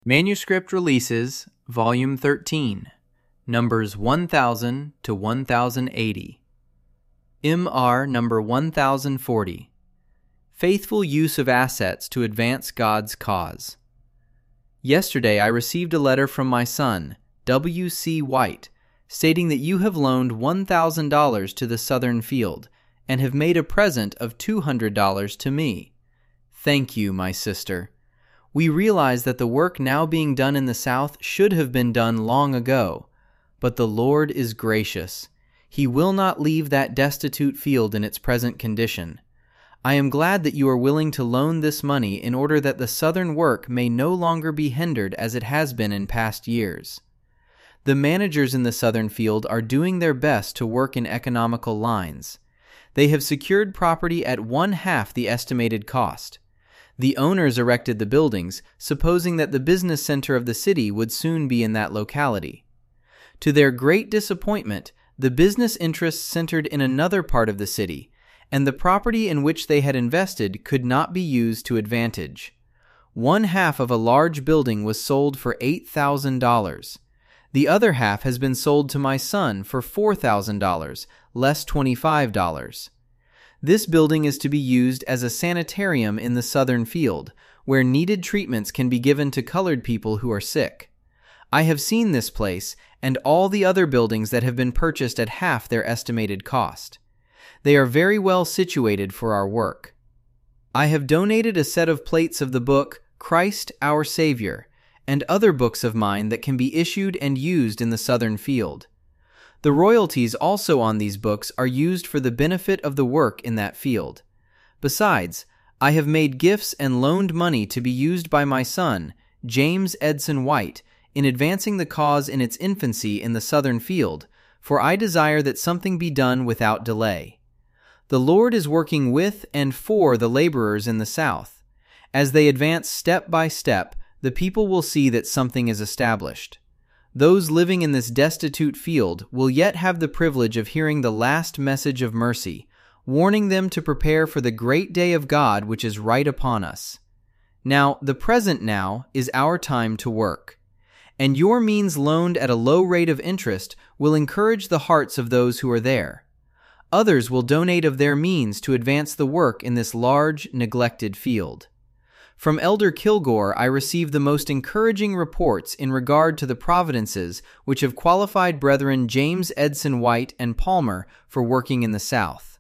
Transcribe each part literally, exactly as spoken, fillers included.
Manuscript Releases, Volume thirteen, Numbers one thousand to one thousand eighty. M R Number one thousand forty. Faithful Use of Assets to Advance God's Cause. Yesterday I received a letter from my son, W C White, stating that you have loaned one thousand dollars to the Southern Field and have made a present of two hundred dollars to me. Thank you, my sister. We realize that the work now being done in the South should have been done long ago, but the Lord is gracious. He will not leave that destitute field in its present condition. I am glad that you are willing to loan this money in order that the Southern work may no longer be hindered as it has been in past years. The managers in the Southern Field are doing their best to work in economical lines. They have secured property at one half the estimated cost. The owners erected the buildings, supposing that the business center of the city would soon be in that locality. To their great disappointment, the business interests centered in another part of the city, and the property in which they had invested could not be used to advantage. One half of a large building was sold for eight thousand dollars. The other half has been sold to my son for four thousand dollars, less twenty-five dollars. This building is to be used as a sanitarium in the Southern Field, where needed treatments can be given to colored people who are sick. I have seen this place and all the other buildings that have been purchased at half their estimated cost. They are very well situated for our work. I have donated a set of plates of the book Christ Our Savior and other books of mine that can be issued and used in the Southern Field. The royalties also on these books are used for the benefit of the work in that field. Besides, I have made gifts and loaned money to be used by my son, James Edson White, in advancing the cause in its infancy in the Southern Field, for I desire that something be done without delay. The Lord is working with and for the laborers in the South. As they advance step by step, the people will see that something is established. Those living in this destitute field will yet have the privilege of hearing the last message of mercy, warning them to prepare for the great day of God which is right upon us. Now, the present now is our time to work, and your means loaned at a low rate of interest will encourage the hearts of those who are there. Others will donate of their means to advance the work in this large, neglected field. From Elder Kilgore I received the most encouraging reports in regard to the providences which have qualified brethren James Edson White and Palmer for working in the South.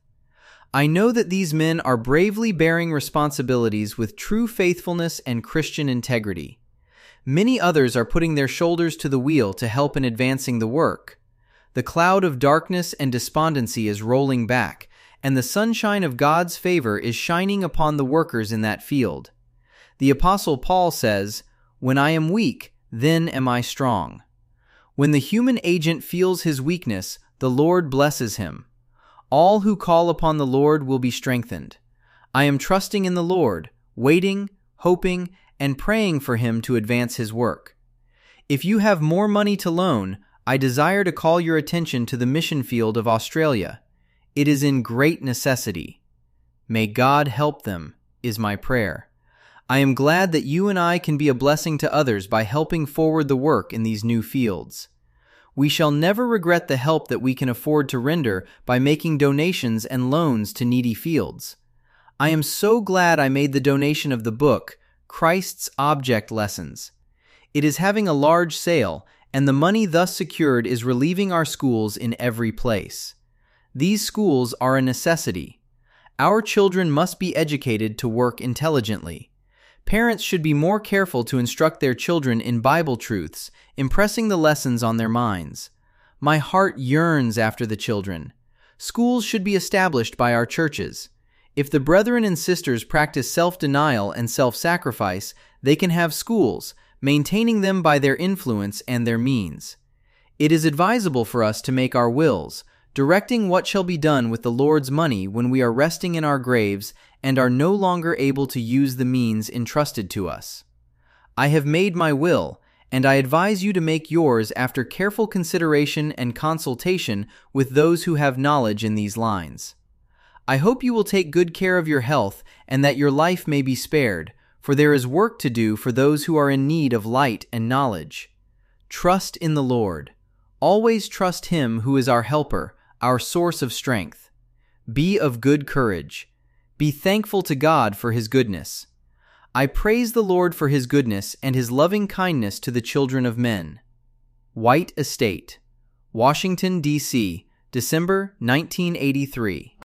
I know that these men are bravely bearing responsibilities with true faithfulness and Christian integrity. Many others are putting their shoulders to the wheel to help in advancing the work. The cloud of darkness and despondency is rolling back, and the sunshine of God's favor is shining upon the workers in that field. The Apostle Paul says, "When I am weak, then am I strong." When the human agent feels his weakness, the Lord blesses him. All who call upon the Lord will be strengthened. I am trusting in the Lord, waiting, hoping, and praying for him to advance his work. If you have more money to loan, I desire to call your attention to the mission field of Australia. It is in great necessity. May God help them, is my prayer. I am glad that you and I can be a blessing to others by helping forward the work in these new fields. We shall never regret the help that we can afford to render by making donations and loans to needy fields. I am so glad I made the donation of the book, Christ's Object Lessons. It is having a large sale, and the money thus secured is relieving our schools in every place. These schools are a necessity. Our children must be educated to work intelligently. Parents should be more careful to instruct their children in Bible truths, impressing the lessons on their minds. My heart yearns after the children. Schools should be established by our churches. If the brethren and sisters practice self-denial and self-sacrifice, they can have schools, maintaining them by their influence and their means. It is advisable for us to make our wills, directing what shall be done with the Lord's money when we are resting in our graves and are no longer able to use the means entrusted to us. I have made my will, and I advise you to make yours after careful consideration and consultation with those who have knowledge in these lines. I hope you will take good care of your health and that your life may be spared, for there is work to do for those who are in need of light and knowledge. Trust in the Lord. Always trust Him who is our helper, our source of strength. Be of good courage. Be thankful to God for His goodness. I praise the Lord for His goodness and His loving kindness to the children of men. White Estate, Washington, D C, December nineteen eighty-three.